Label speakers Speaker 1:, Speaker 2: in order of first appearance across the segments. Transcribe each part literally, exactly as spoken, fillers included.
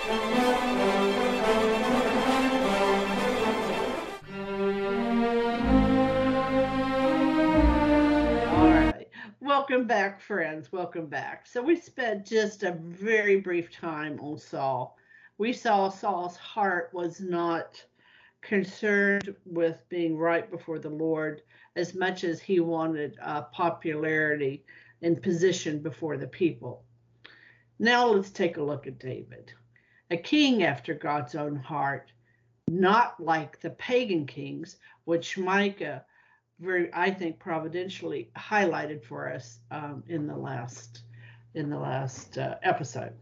Speaker 1: Welcome back, friends. Welcome back. So we spent just a very brief time on Saul. We saw Saul's heart was not concerned with being right before the Lord as much as he wanted uh, popularity and position before the people. Now let's take a look at David, a king after God's own heart, not like the pagan kings, which Micah very, I think, providentially highlighted for us um, in the last in the last uh, episode.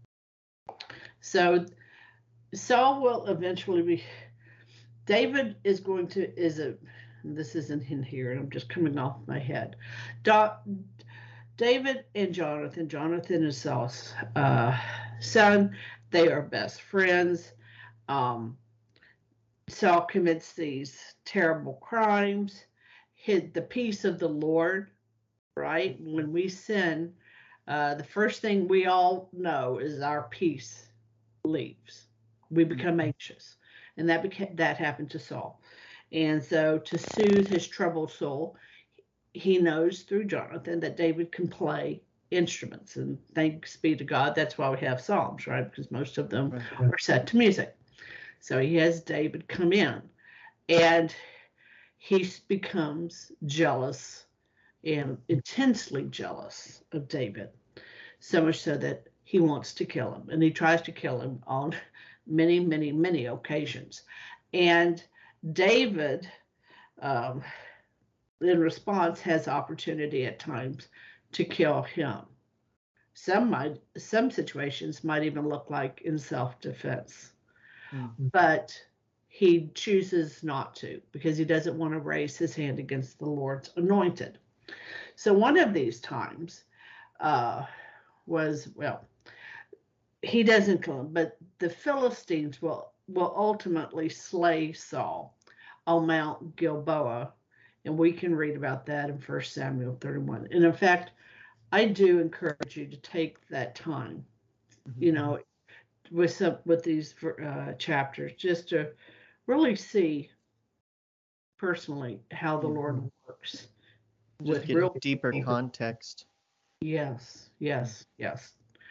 Speaker 1: So Saul will eventually be. David is going to is a. This isn't in here, and I'm just coming off my head. Do, David and Jonathan. Jonathan is Saul's uh, son. They are best friends. Um, Saul commits these terrible crimes. Hid the peace of the Lord, right? When we sin, uh, the first thing we all know is our peace leaves. We become anxious, and that became that happened to Saul. And so, to soothe his troubled soul, he knows through Jonathan that David can play instruments, and thanks be to God, that's why we have Psalms, right? Because most of them right. are set to music. So he has David come in, and he becomes jealous and intensely jealous of David, so much so that he wants to kill him, and he tries to kill him on many, many, many occasions. And David, um, in response, has opportunity at times to kill him. Some might, some situations might even look like in self-defense, mm-hmm. but he chooses not to because he doesn't want to raise his hand against the Lord's anointed. So one of these times uh, was, well, he doesn't kill him, but the Philistines will, will ultimately slay Saul on Mount Gilboa, and we can read about that in First Samuel thirty-one. And in fact, I do encourage you to take that time, mm-hmm. you know, with some with these uh, chapters, just to really see personally how the Lord works.
Speaker 2: Just with get real deeper people. Context.
Speaker 1: Yes, yes, yes.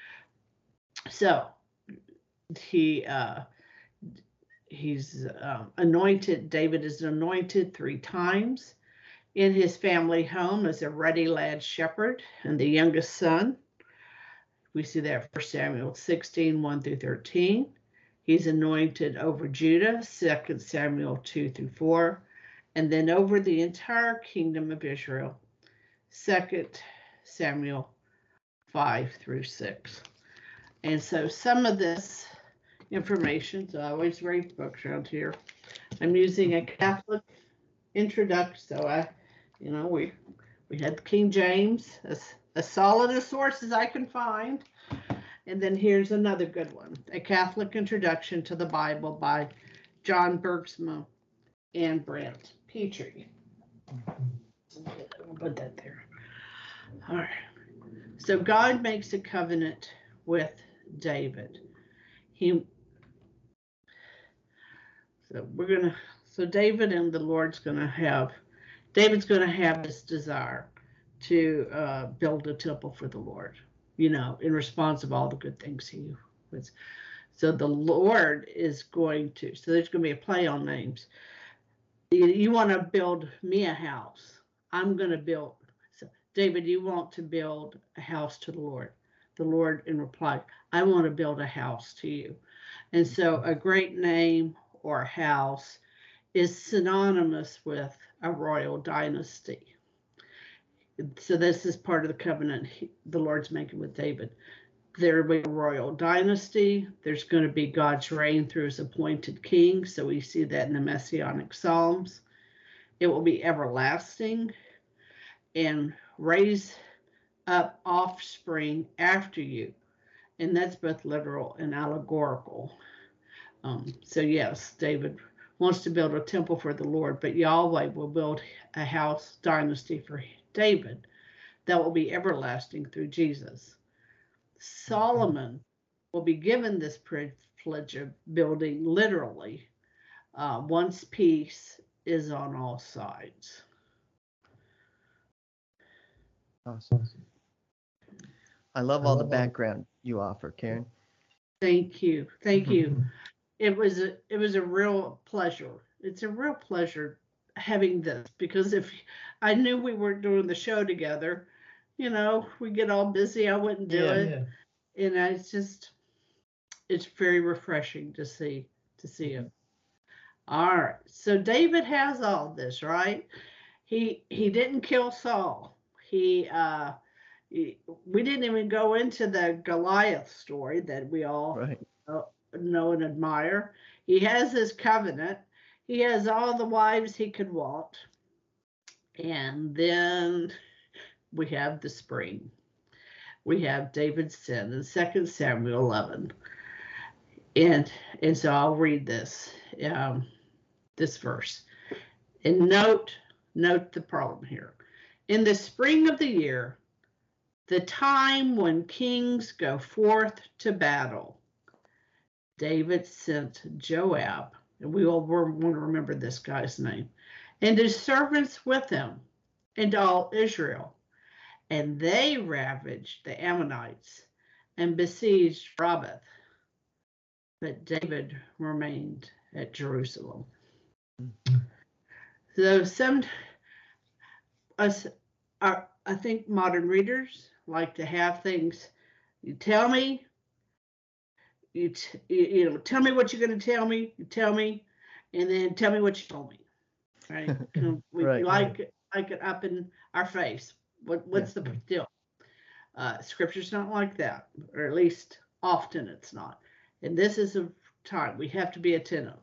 Speaker 1: So he uh, he's uh, anointed. David is anointed three times in his family home as a ruddy lad shepherd and the youngest son. We see that First Samuel sixteen, one through thirteen. He's anointed over Judah, Second Samuel two through four, and then over the entire kingdom of Israel, Second Samuel five through six. And so some of this information, so I always read books around here. I'm using a Catholic introduction, so I, you know, we we had King James, as, as solid a source as I can find. And then here's another good one, A Catholic Introduction to the Bible by John Bergsma and Brent Petrie. I'll put that there. All right. So God makes a covenant with David. He, so we're going to, so David and the Lord's going to have, David's going to have this desire to uh, build a temple for the Lord, you know, in response of all the good things he was. So the Lord is going to, so there's going to be a play on names. You, you want to build me a house. I'm going to build, so David, you want to build a house to the Lord. The Lord in reply, I want to build a house to you. And so a great name or house is synonymous with a royal dynasty. So this is part of the covenant he, the Lord's making with David. There will be a royal dynasty. There's going to be God's reign through his appointed king. So we see that in the Messianic Psalms. It will be everlasting and raise up offspring after you. And that's both literal and allegorical. Um, so yes, David wants to build a temple for the Lord, but Yahweh will build a house dynasty for David that will be everlasting through Jesus. Solomon will be given this privilege of building literally uh, once peace is on all sides.
Speaker 2: Awesome. I love all the background you offer, Karen.
Speaker 1: Thank you. Thank you. It was a, it was a real pleasure. It's a real pleasure having this, because if I knew we weren't doing the show together, you know, we get all busy, I wouldn't do
Speaker 2: Yeah.
Speaker 1: it.
Speaker 3: Yeah.
Speaker 1: And I, it's just, it's very refreshing to see, to see it. All right. So David has all this, right? He, he didn't kill Saul. He, uh, he, we didn't even go into the Goliath story that we all
Speaker 2: Right.
Speaker 1: know, know and admire. He has his covenant. He has all the wives he could want. And then we have the spring. We have David's sin in Second Samuel eleven. And, and so I'll read this, um, this verse. And note, note the problem here. In the spring of the year, the time when kings go forth to battle, David sent Joab, and we all want to remember this guy's name, and his servants with him, and all Israel. And they ravaged the Ammonites and besieged Rabbah. But David remained at Jerusalem. So some, us, our, I think modern readers like to have things. You tell me, you t you know, tell me what you're going to tell me. You tell me, and then tell me what you told me. Right? We
Speaker 2: Right.
Speaker 1: like like it up in our face. What what's
Speaker 2: Yeah.
Speaker 1: the deal? Uh, scripture's not like that, or at least often it's not. And this is a time we have to be attentive.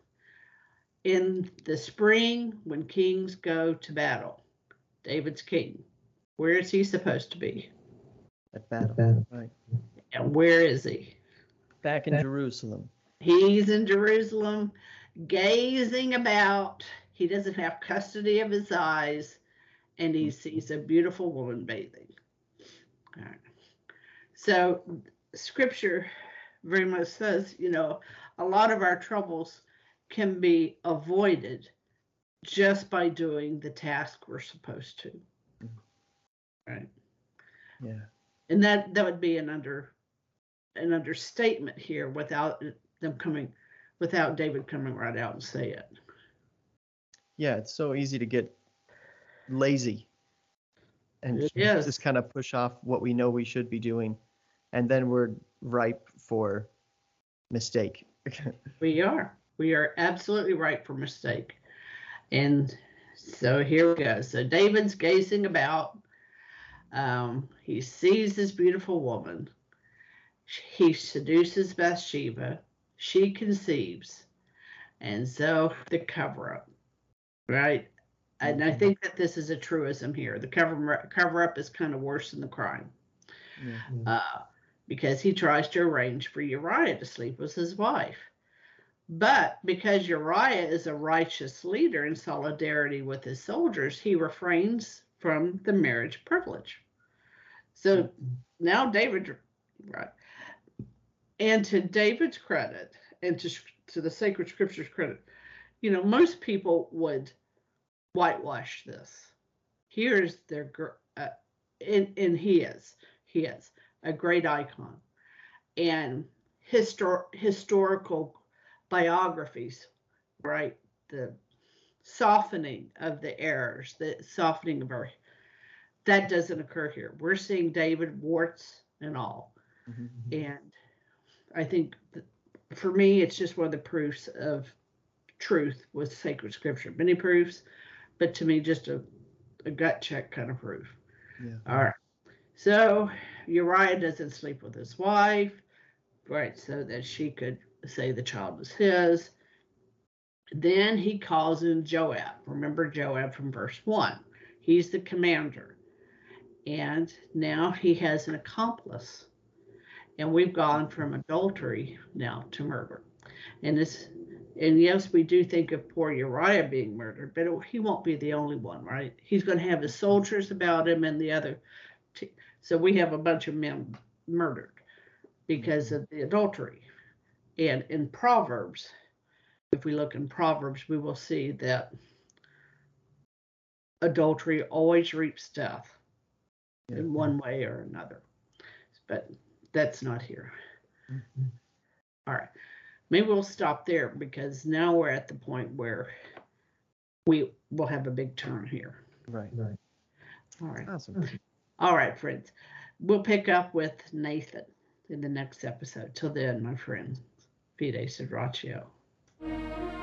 Speaker 1: In the spring, when kings go to battle, David's king. Where is he supposed to be?
Speaker 2: At battle. Right.
Speaker 1: And where is he?
Speaker 2: Back in Jerusalem.
Speaker 1: He's in Jerusalem, gazing about. He doesn't have custody of his eyes, and he sees a beautiful woman bathing. All right. So scripture very much says, you know, a lot of our troubles can be avoided just by doing the task we're supposed to. Right.
Speaker 2: Yeah.
Speaker 1: And that that would be an under an understatement here without them coming, without David coming right out and say it.
Speaker 2: Yeah, it's so easy to get lazy and
Speaker 1: Yes.
Speaker 2: just kind of push off what we know we should be doing, and then we're ripe for mistake.
Speaker 1: We are. We are absolutely right for mistake. And so here we go. So David's gazing about. Um, he sees this beautiful woman. He seduces Bathsheba. She conceives. And so the cover up, right? And I think that this is a truism here. The cover, cover up is kind of worse than the crime.
Speaker 2: Yeah.
Speaker 1: Uh, because he tries to arrange for Uriah to sleep with his wife. But because Uriah is a righteous leader in solidarity with his soldiers, he refrains from the marriage privilege. So now David, right? And to David's credit, and to, to the sacred scriptures credit, you know, most people would whitewash this. Here's their, uh, and, and he is, he is a great icon. And histor historical biographies, right? The softening of the errors, the softening of our, that doesn't occur here. We're seeing David, warts and all.
Speaker 2: Mm-hmm.
Speaker 1: And I think that for me, it's just one of the proofs of truth with sacred scripture. Many proofs, but to me, just a, a gut check kind of proof.
Speaker 2: Yeah.
Speaker 1: All right. So Uriah doesn't sleep with his wife, right? So that she could say the child was his. Then he calls in Joab. Remember Joab from verse one. He's the commander. And now he has an accomplice. And we've gone from adultery now to murder. And this, and yes, we do think of poor Uriah being murdered, but he won't be the only one, right? He's going to have his soldiers about him and the other. T- so we have a bunch of men murdered. because of the adultery. And in Proverbs, if we look in Proverbs, we will see that adultery always reaps death
Speaker 2: Yeah.
Speaker 1: in one way or another. But that's not here.
Speaker 2: Mhm.
Speaker 1: All right. Maybe we'll stop there because now we're at the point where we will have a big turn here.
Speaker 2: Right.
Speaker 3: Right.
Speaker 1: All right.
Speaker 2: Awesome.
Speaker 1: All right, friends. We'll pick up with Nathan in the next episode. Till then, my friends, Fide Sadraccio.